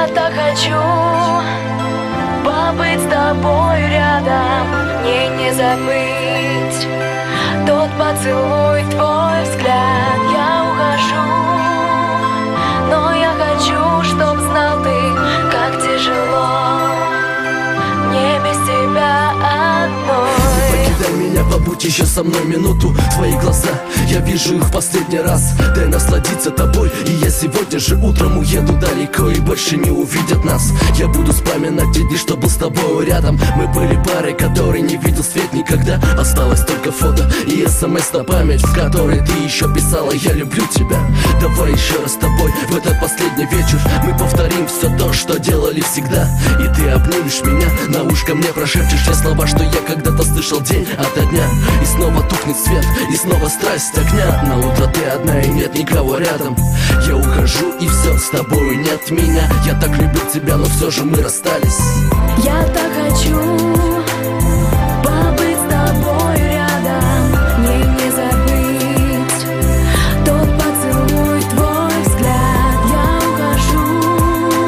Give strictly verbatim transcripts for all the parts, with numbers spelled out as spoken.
Я так хочу побыть с тобой рядом, мне не забыть тот поцелуй, твой взгляд. Я ухожу, но я хочу, чтоб знал ты, как тяжело мне без тебя одной. Не покидай меня, побудь еще со мной минуту. Твои глаза, я вижу их в последний раз. Дай насладиться тобой, и я сегодня же утром уеду далеко, и больше не увидят нас. Я буду вспоминать те дни, что был с тобой рядом. Мы были парой, которой не видел свет никогда. Осталось только фото и смс на память, в которой ты еще писала: я люблю тебя. Давай еще раз с тобой в этот последний вечер мы повторим все то, что делали всегда. И ты обнимешь меня, на ушко мне прошепчешь те слова, что я когда-то слышал день ото дня. И снова тухнет свет, и снова страсть огня. На утро ты одна и нет никого рядом. Я ухожу, и все, с тобой нет меня. Я так любил тебя, но все же мы расстались. Я так хочу побыть с тобой рядом, мне не забыть тот поцелуй, твой взгляд. Я ухожу,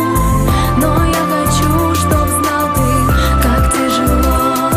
но я хочу, чтоб знал ты, как тяжело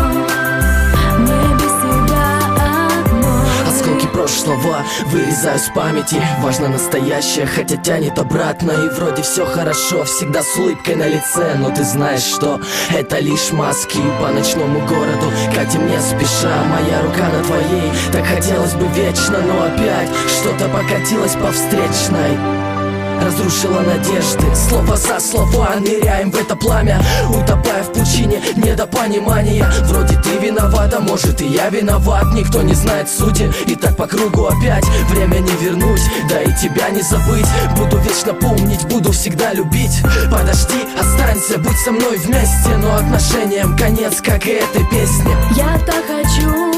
мне без тебя одной. Осколки прошлого вырезаю с памяти. Важно настоящее, хотя тянет обратно. И вроде все хорошо, всегда с улыбкой на лице. Но ты знаешь, что это лишь маски. По ночному городу катим не спеша, моя рука на твоей. Так хотелось бы вечно, но опять что-то покатилось по встречной. Разрушила надежды, слово за слова ныряем в это пламя, утопая в пучине недопонимания. Вроде ты виновата, может и я виноват. Никто не знает сути, и так по кругу опять. Время не вернуть, да и тебя не забыть. Буду вечно помнить, буду всегда любить. Подожди, останься, будь со мной вместе. Но отношениям конец, как и этой песне. Я так хочу